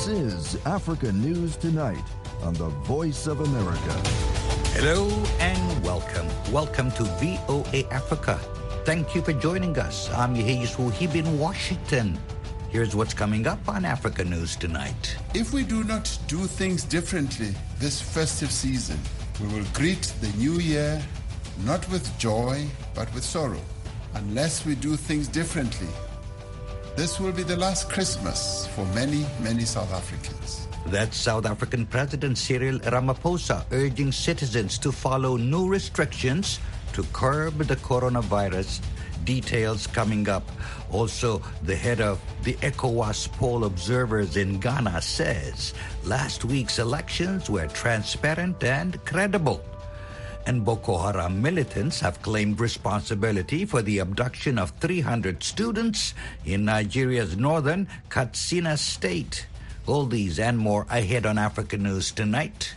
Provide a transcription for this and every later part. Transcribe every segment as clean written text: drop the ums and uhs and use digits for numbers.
This is Africa News Tonight on the Voice of America. Hello and welcome. Welcome to VOA Africa. Thank you for joining us. I'm Yehiyus Wuhib in Washington. Here's what's coming up on Africa News Tonight. If we do not do things differently this festive season, we will greet the new year not with joy, but with sorrow. Unless we do things differently, this will be the last Christmas for many, many South Africans. That's South African President Cyril Ramaphosa urging citizens to follow new restrictions to curb the coronavirus. Details coming up. Also, the head of the ECOWAS poll observers in Ghana says last week's elections were transparent and credible. And Boko Haram militants have claimed responsibility for the abduction of 300 students in Nigeria's northern Katsina state. All these and more ahead on Africa News Tonight.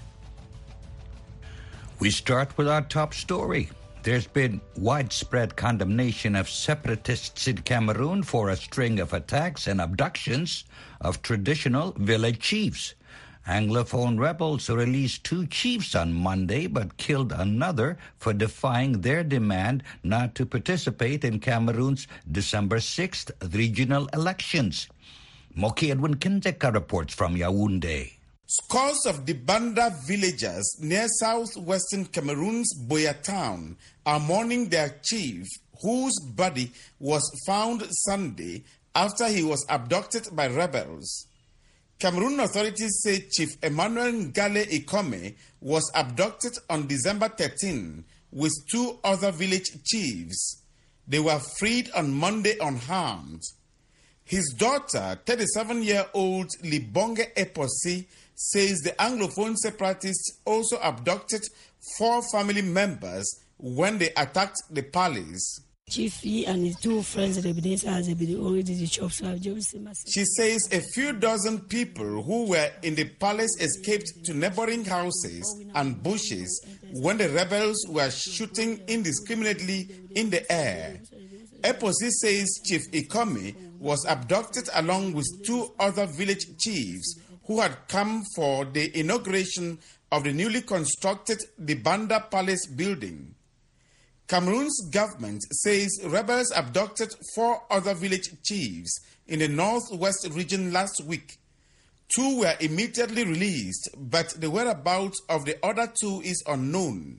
We start with our top story. There's been widespread condemnation of separatists in Cameroon for a string of attacks and abductions of traditional village chiefs. Anglophone rebels released 2 chiefs on Monday but killed another for defying their demand not to participate in Cameroon's December 6th regional elections. Moki Edwin Kinzeka reports from Yaoundé. Scores of Dibanda villagers near southwestern Cameroon's Buea town are mourning their chief, whose body was found Sunday after he was abducted by rebels. Cameroon authorities say Chief Emmanuel Ngale Ikome was abducted on December 13 with 2 other village chiefs. They were freed on Monday unharmed. His daughter, 37-year-old Libonge Eposi, says the Anglophone separatists also abducted 4 family members when they attacked the palace. Chief and his 2 friends already the chops. She says a few dozen people who were in the palace escaped to neighboring houses and bushes when the rebels were shooting indiscriminately in the air. Eposi says Chief Ikome was abducted along with 2 other village chiefs who had come for the inauguration of the newly constructed Dibanda Palace building. Cameroon's government says rebels abducted 4 other village chiefs in the northwest region last week. 2 were immediately released, but the whereabouts of the other 2 is unknown.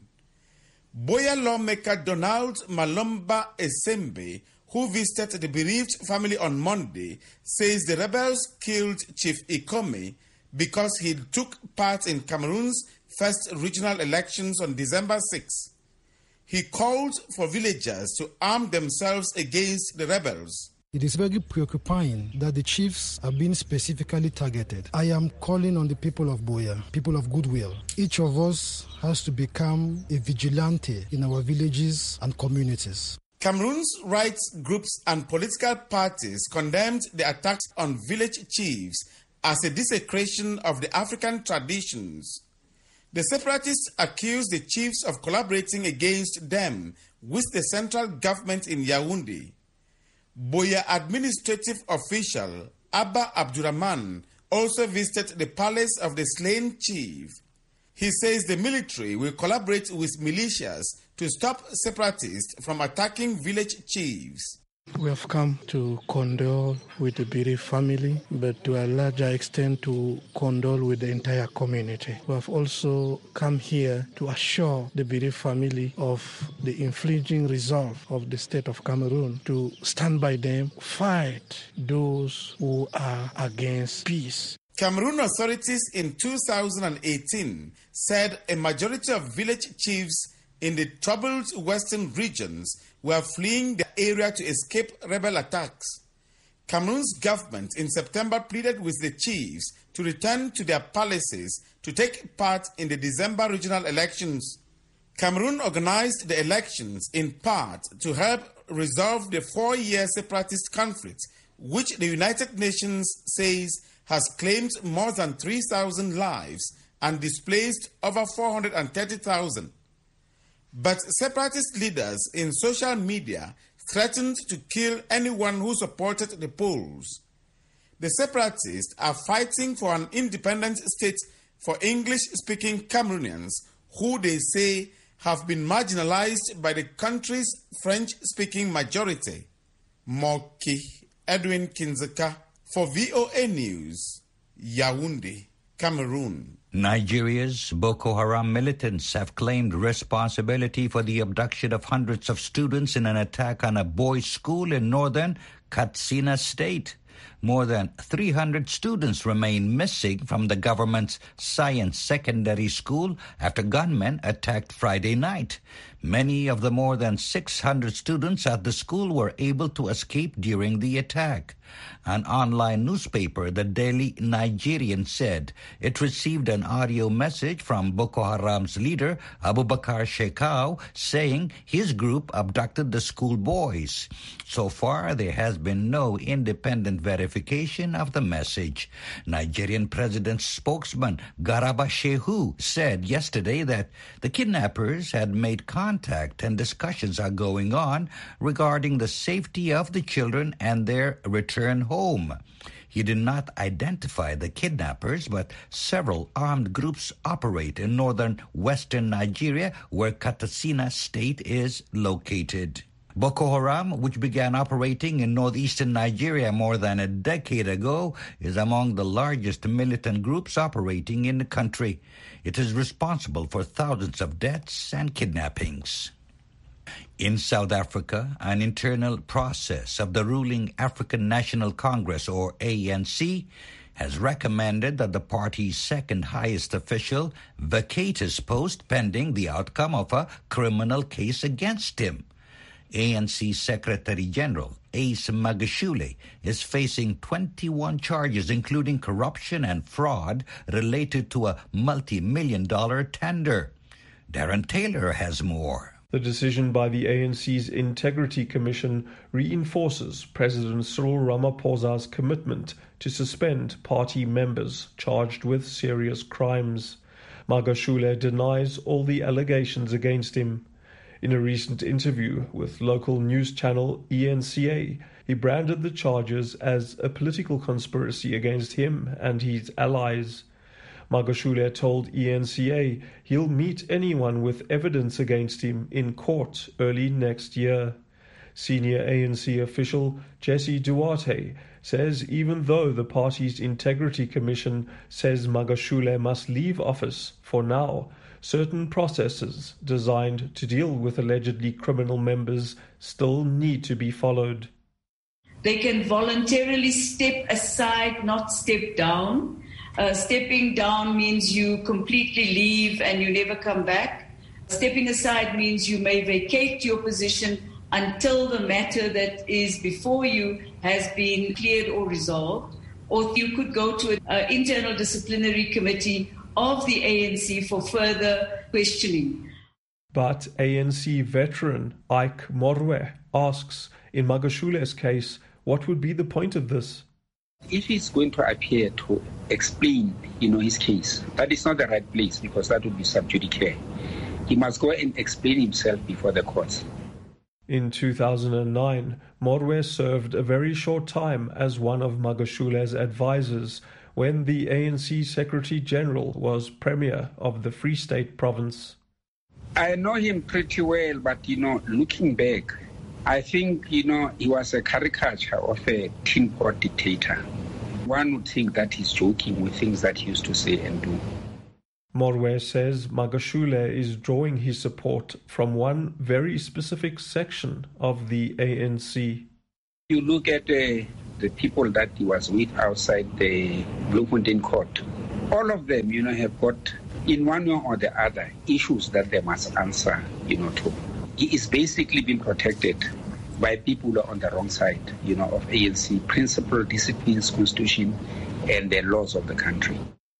Buea lawmaker Donald Malomba Esembe, who visited the bereaved family on Monday, says the rebels killed Chief Ikome because he took part in Cameroon's first regional elections on December 6. He called for villagers to arm themselves against the rebels. It is very preoccupying that the chiefs are being specifically targeted. I am calling on the people of Buea, people of goodwill. Each of us has to become a vigilante in our villages and communities. Cameroon's rights groups and political parties condemned the attacks on village chiefs as a desecration of the African traditions. The separatists accused the chiefs of collaborating against them with the central government in Yaoundé. Buea administrative official Abba Abdurrahman also visited the palace of the slain chief. He says the military will collaborate with militias to stop separatists from attacking village chiefs. We have come to condole with the Biri family, but to a larger extent to condole with the entire community. We have also come here to assure the Biri family of the infringing resolve of the state of Cameroon to stand by them, fight those who are against peace. Cameroon authorities in 2018 said a majority of village chiefs in the troubled western regions were fleeing the area to escape rebel attacks. Cameroon's government in September pleaded with the chiefs to return to their palaces to take part in the December regional elections. Cameroon organized the elections in part to help resolve the 4-year separatist conflict, which the United Nations says has claimed more than 3,000 lives and displaced over 430,000. But separatist leaders in social media threatened to kill anyone who supported the polls. The separatists are fighting for an independent state for English-speaking Cameroonians who they say have been marginalized by the country's French-speaking majority. Moki Edwin Kinzeka for VOA News, Yaoundé, Cameroon. Nigeria's Boko Haram militants have claimed responsibility for the abduction of hundreds of students in an attack on a boys' school in northern Katsina State. More than 300 students remain missing from the government's science secondary school after gunmen attacked Friday night. Many of the more than 600 students at the school were able to escape during the attack. An online newspaper, the Daily Nigerian, said it received an audio message from Boko Haram's leader, Abubakar Shekau, saying his group abducted the school boys. So far, there has been no independent verification of the message. Nigerian president's spokesman, Garba Shehu, said yesterday that the kidnappers had made contact and discussions are going on regarding the safety of the children and their return home. He did not identify the kidnappers, but several armed groups operate in northern western Nigeria, where Katsina State is located. Boko Haram, which began operating in northeastern Nigeria more than a decade ago, is among the largest militant groups operating in the country. It is responsible for thousands of deaths and kidnappings. In South Africa, an internal process of the ruling African National Congress, or ANC, has recommended that the party's second highest official vacate his post pending the outcome of a criminal case against him. ANC Secretary General Ace Magashule is facing 21 charges, including corruption and fraud related to a multi-million-dollar tender. Darren Taylor has more. The decision by the ANC's Integrity Commission reinforces President Cyril Ramaphosa's commitment to suspend party members charged with serious crimes. Magashule denies all the allegations against him. In a recent interview with local news channel ENCA, he branded the charges as a political conspiracy against him and his allies. Magashule told ENCA he'll meet anyone with evidence against him in court early next year. Senior ANC official Jesse Duarte says even though the party's Integrity Commission says Magashule must leave office for now, certain processes designed to deal with allegedly criminal members still need to be followed. They can voluntarily step aside, not step down. Stepping down means you completely leave and you never come back. Stepping aside means you may vacate your position until the matter that is before you has been cleared or resolved. Or you could go to an internal disciplinary committee of the ANC for further questioning. But ANC veteran Ike Morwe asks, in Magashule's case, what would be the point of this? If he's going to appear to explain, his case, that is not the right place because that would be sub judice. He must go and explain himself before the courts. In 2009, Morwe served a very short time as one of Magashule's advisors when the ANC Secretary General was Premier of the Free State Province. I know him pretty well, but, looking back, I think, he was a caricature of a tin pot dictator. One would think that he's joking with things that he used to say and do. Morwe says Magashule is drawing his support from one very specific section of the ANC. You look at the people that he was with outside the Bloemfontein court. All of them, have got, in one way or the other, issues that they must answer, to. He is basically being protected by people who are on the wrong side, of ANC principle, disciplines, constitution, and the laws of the country.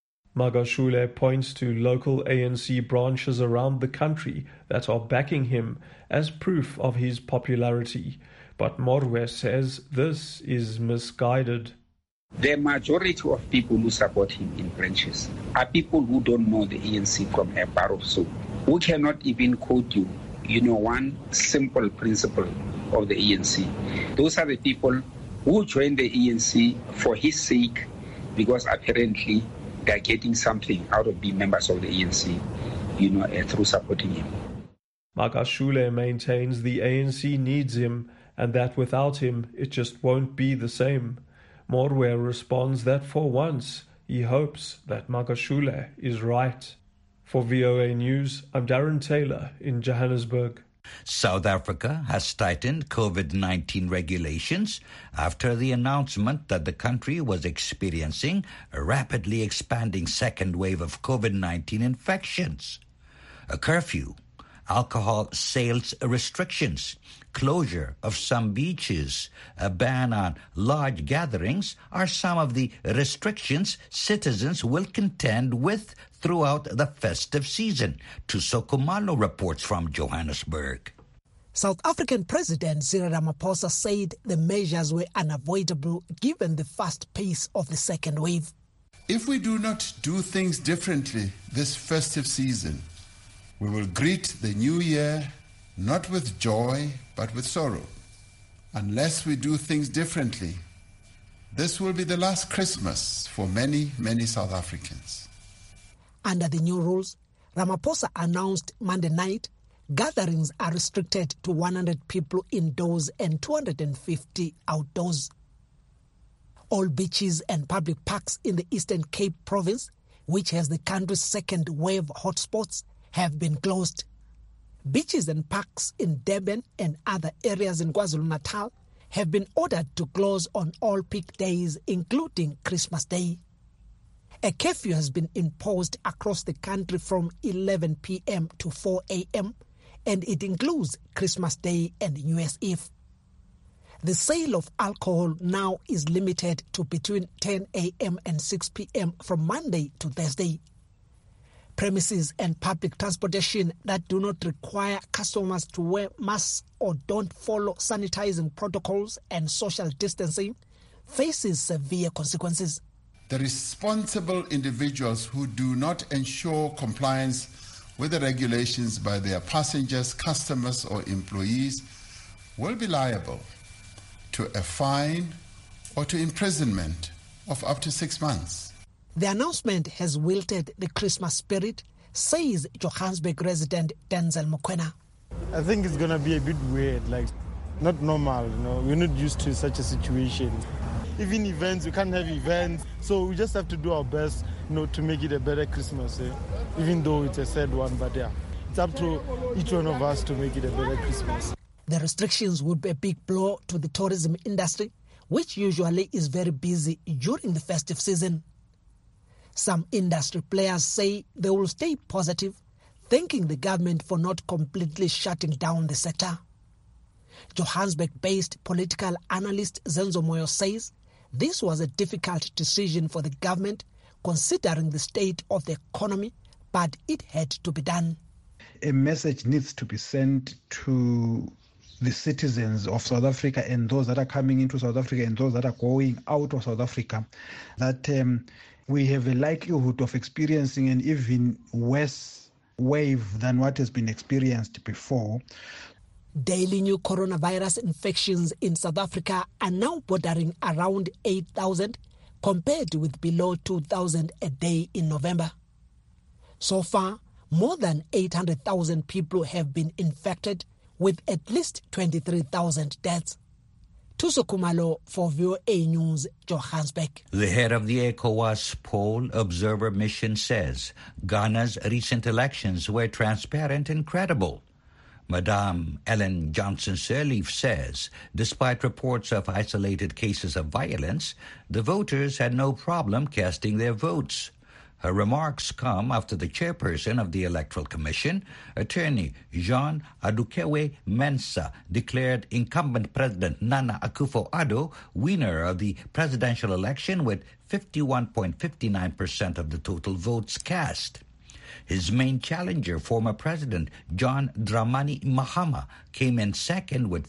Magashule points to local ANC branches around the country that are backing him as proof of his popularity. But Morwe says this is misguided. The majority of people who support him in branches are people who don't know the ANC from a bar of soap, who cannot even quote you, one simple principle of the ANC. Those are the people who joined the ANC for his sake, because apparently they are getting something out of being members of the ANC, through supporting him. Magashule maintains the ANC needs him and that without him it just won't be the same. Morwe responds that for once he hopes that Magashule is right. For VOA News, I'm Darren Taylor in Johannesburg. South Africa has tightened COVID-19 regulations after the announcement that the country was experiencing a rapidly expanding second wave of COVID-19 infections. A curfew, alcohol sales restrictions, closure of some beaches, a ban on large gatherings are some of the restrictions citizens will contend with throughout the festive season. Tusoko Malo reports from Johannesburg. South African President Cyril Ramaphosa said the measures were unavoidable given the fast pace of the second wave. If we do not do things differently this festive season, we will greet the new year not with joy, but with sorrow. Unless we do things differently, this will be the last Christmas for many, many South Africans. Under the new rules, Ramaphosa announced Monday night gatherings are restricted to 100 people indoors and 250 outdoors. All beaches and public parks in the Eastern Cape province, which has the country's second wave hotspots, have been closed. Beaches and parks in Durban and other areas in KwaZulu-Natal have been ordered to close on all peak days, including Christmas Day. A curfew has been imposed across the country from 11 p.m. to 4 a.m., and it includes Christmas Day and New Year's Eve. The sale of alcohol now is limited to between 10 a.m. and 6 p.m. from Monday to Thursday. Premises and public transportation that do not require customers to wear masks or don't follow sanitizing protocols and social distancing faces severe consequences. The responsible individuals who do not ensure compliance with the regulations by their passengers, customers, or employees will be liable to a fine or to imprisonment of up to 6 months. The announcement has wilted the Christmas spirit, says Johannesburg resident Denzel Mokwena. I think it's going to be a bit weird, not normal, We're not used to such a situation. Even events, we can't have events, so we just have to do our best, to make it a better Christmas, even though it's a sad one, but it's up to each one of us to make it a better Christmas. The restrictions would be a big blow to the tourism industry, which usually is very busy during the festive season. Some industry players say they will stay positive, thanking the government for not completely shutting down the sector. Johannesburg-based political analyst Zenzo Moyo says this was a difficult decision for the government considering the state of the economy, but it had to be done. A message needs to be sent to the citizens of South Africa and those that are coming into South Africa and those that are going out of South Africa that we have a likelihood of experiencing an even worse wave than what has been experienced before. Daily new coronavirus infections in South Africa are now bordering around 8,000 compared with below 2,000 a day in November. So far, more than 800,000 people have been infected with at least 23,000 deaths. Tusoko Malo for VOA News, Johannesburg. The head of the ECOWAS Poll Observer Mission says Ghana's recent elections were transparent and credible. Madame Ellen Johnson-Sirleaf says, despite reports of isolated cases of violence, the voters had no problem casting their votes. Her remarks come after the chairperson of the Electoral Commission, attorney Jean Adukewe Mensah, declared incumbent President Nana Akufo-Addo winner of the presidential election with 51.59% of the total votes cast. His main challenger, former President John Dramani Mahama, came in second with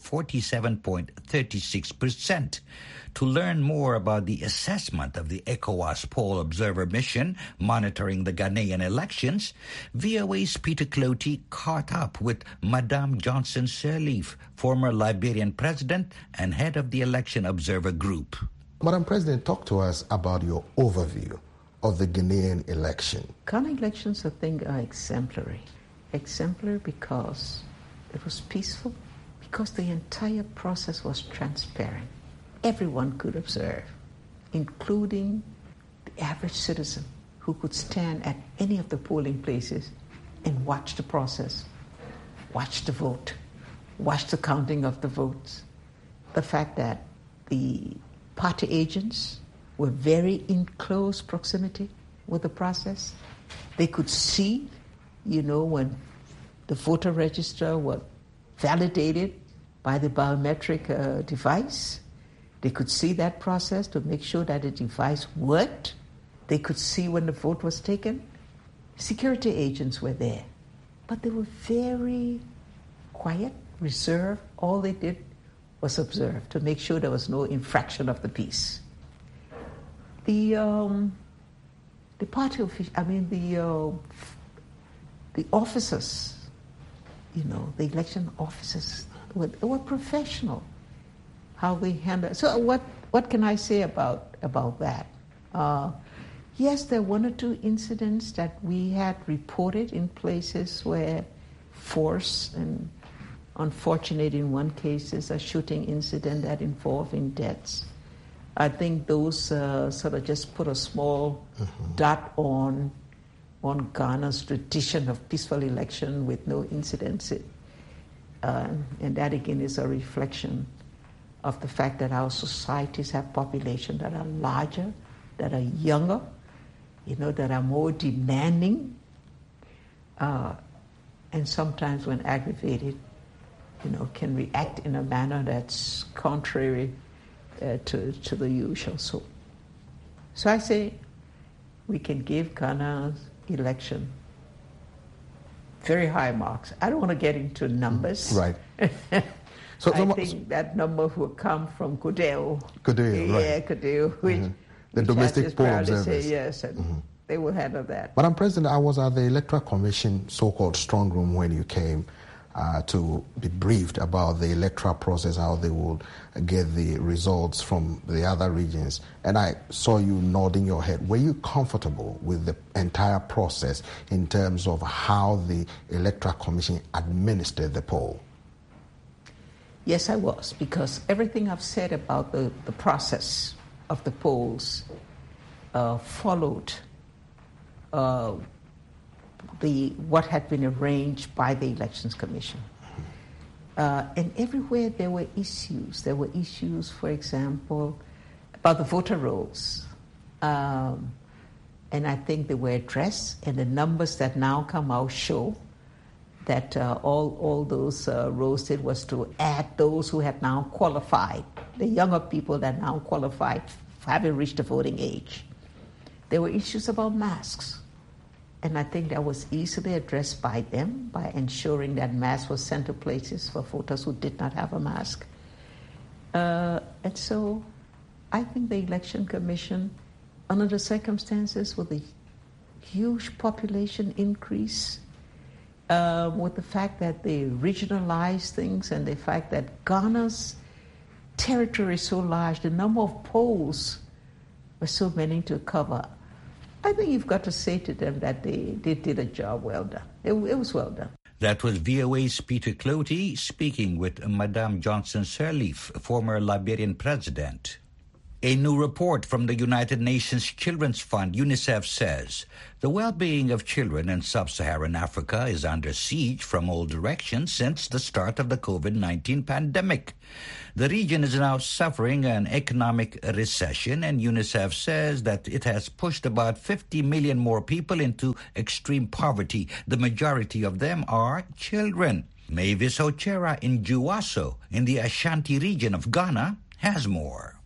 47.36%. To learn more about the assessment of the ECOWAS Poll Observer Mission monitoring the Ghanaian elections, VOA's Peter Clotey caught up with Madame Johnson Sirleaf, former Liberian president and head of the Election Observer Group. Madam President, talk to us about your overview of the Ghanaian election. Ghana elections, I think, are exemplary. Exemplary because it was peaceful, because the entire process was transparent. Everyone could observe, including the average citizen who could stand at any of the polling places and watch the process, watch the vote, watch the counting of the votes. The fact that the party agents were very in close proximity with the process. They could see, when the voter register was validated by the biometric device. They could see that process to make sure that the device worked. They could see when the vote was taken. Security agents were there, but they were very quiet, reserved. All they did was observe to make sure there was no infraction of the peace. The party officials, the officers, the election officers were professional. How they handle. So what can I say about that? Yes, there were one or two incidents that we had reported in places where force, and unfortunate in one case is a shooting incident that involved deaths. I think those sort of just put a small dot on Ghana's tradition of peaceful election with no incidents. And that again is a reflection of the fact that our societies have populations that are larger, that are younger, that are more demanding, and sometimes when aggravated, can react in a manner that's contrary to the usual. So I say we can give Ghana's election very high marks. I don't want to get into numbers. Right. I think that number will come from CODEO. CODEO, right. Yeah, CODEO, which the domestic poll observers. Say yes, and they will handle that. Madam President, I was at the Electoral Commission so-called strong room when you came to be briefed about the electoral process, how they would get the results from the other regions. And I saw you nodding your head. Were you comfortable with the entire process in terms of how the Electoral Commission administered the poll? Yes, I was, because everything I've said about the process of the polls followed what had been arranged by the Elections Commission. And everywhere there were issues. There were issues, for example, about the voter rolls. And I think they were addressed, and the numbers that now come out show that all those rolls did was to add those who had now qualified, the younger people that now qualified, having reached the voting age. There were issues about masks. And I think that was easily addressed by them by ensuring that masks were sent to places for voters who did not have a mask. And so I think the Election Commission, under the circumstances with a huge population increase, with the fact that they regionalized things and the fact that Ghana's territory is so large, the number of polls were so many to cover, I think you've got to say to them that they did a job well done. It was well done. That was VOA's Peter Clotey speaking with Madame Johnson Sirleaf, former Liberian president. A new report from the United Nations Children's Fund, UNICEF, says the well-being of children in sub-Saharan Africa is under siege from all directions since the start of the COVID-19 pandemic. The region is now suffering an economic recession, and UNICEF says that it has pushed about 50 million more people into extreme poverty. The majority of them are children. Mavis Ochera in Juwaso, in the Ashanti region of Ghana, has more.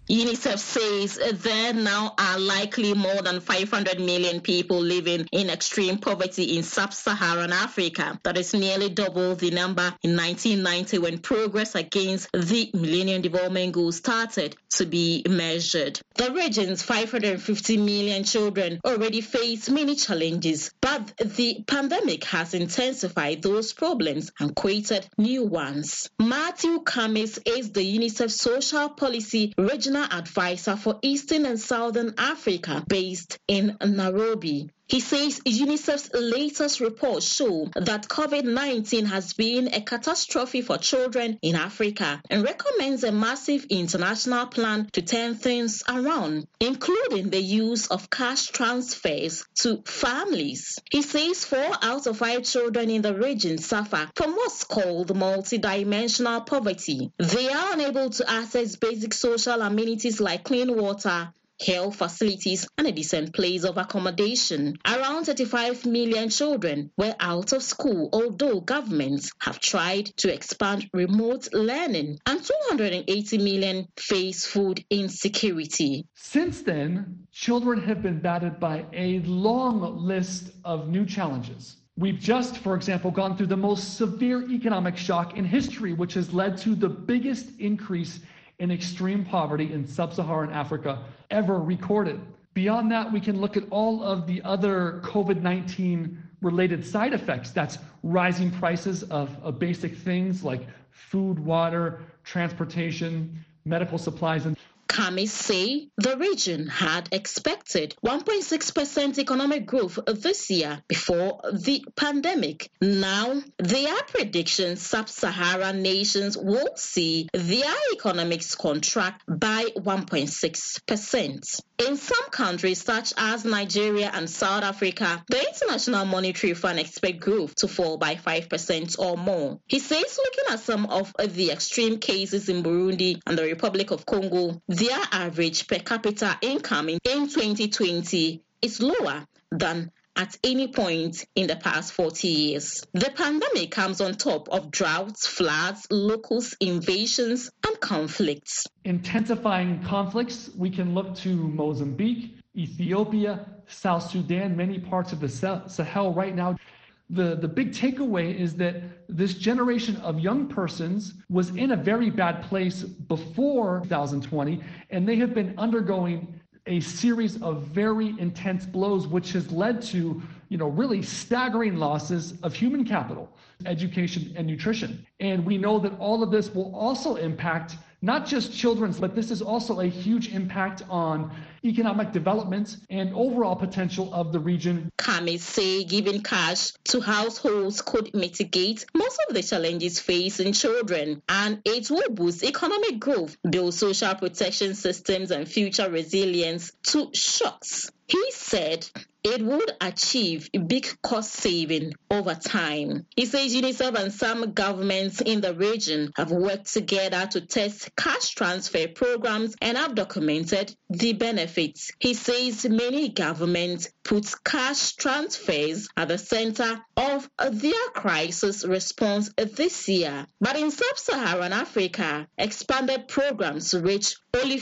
UNICEF says there now are likely more than 500 million people living in extreme poverty in sub-Saharan Africa. That is nearly double the number in 1990 when progress against the Millennium Development Goals started to be measured. The region's 550 million children already face many challenges, but the pandemic has intensified those problems and created new ones. Matthew Kamis is the UNICEF Social Policy Regional Advisor for Eastern and Southern Africa based in Nairobi. He says UNICEF's latest reports show that COVID-19 has been a catastrophe for children in Africa and recommends a massive international plan to turn things around, including the use of cash transfers to families. He says 4 out of 5 children in the region suffer from what's called multidimensional poverty. They are unable to access basic social amenities like clean water, health facilities, and a decent place of accommodation. Around 35 million children were out of school, although governments have tried to expand remote learning, and 280 million face food insecurity. Since then, children have been battered by a long list of new challenges. We've just, for example, gone through the most severe economic shock in history, which has led to the biggest increase in extreme poverty in sub-Saharan Africa ever recorded. Beyond that, we can look at all of the other COVID-19 related side effects. That's rising prices of basic things like food, water, transportation, medical supplies, and Kamis say the region had expected 1.6% economic growth this year before the pandemic. Now, their predictions sub-Saharan nations will see their economics contract by 1.6%. In some countries such as Nigeria and South Africa, the International Monetary Fund expects growth to fall by 5% or more. He says looking at some of the extreme cases in Burundi and the Republic of Congo, their average per capita income in 2020 is lower than at any point in the past 40 years. The pandemic comes on top of droughts, floods, locust invasions, and conflicts. Intensifying conflicts, we can look to Mozambique, Ethiopia, South Sudan, many parts of the Sahel right now. The big takeaway is that this generation of young persons was in a very bad place before 2020, and they have been undergoing a series of very intense blows, which has led to, really staggering losses of human capital, education, and nutrition. And we know that all of this will also impact not just children, but this is also a huge impact on economic development and overall potential of the region. Kamis say giving cash to households could mitigate most of the challenges facing children, and it will boost economic growth, build social protection systems, and future resilience to shocks. He said it would achieve big cost saving over time. He says UNICEF and some governments in the region have worked together to test cash transfer programs and have documented the benefits. He says many governments put cash transfers at the center of their crisis response this year. But in sub-Saharan Africa, expanded programs reach only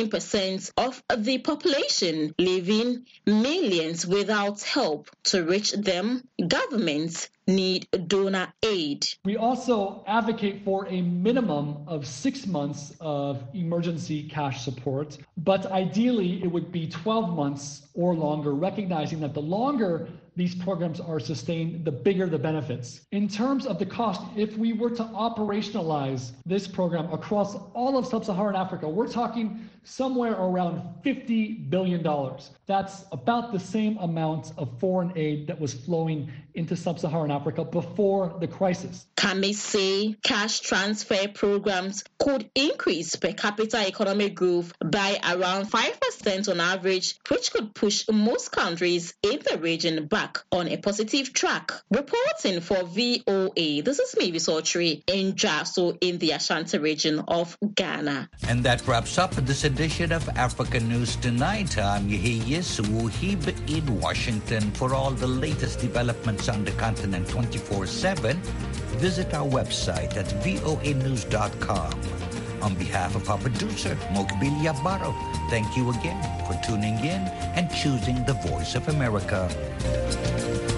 15% of the population, leaving millions without help. To reach them, governments need donor aid. We also advocate for a minimum of 6 months of emergency cash support, but ideally it would be 12 months or longer, recognizing that the longer these programs are sustained, the bigger the benefits. In terms of the cost, if we were to operationalize this program across all of sub-Saharan Africa, we're talking somewhere around $50 billion. That's about the same amount of foreign aid that was flowing into sub-Saharan Africa before the crisis. Kamis say cash transfer programs could increase per capita economic growth by around 5% on average, which could push most countries in the region back on a positive track. Reporting for VOA, this is Mavis Autry in Jaso in the Ashanti region of Ghana. And that wraps up this edition of African News Tonight. I'm Yehiyes Wuhib in Washington. For all the latest developments on the continent 24/7, visit our website at voanews.com. On behalf of our producer, Mokbili Yabaro, thank you again for tuning in and choosing the Voice of America.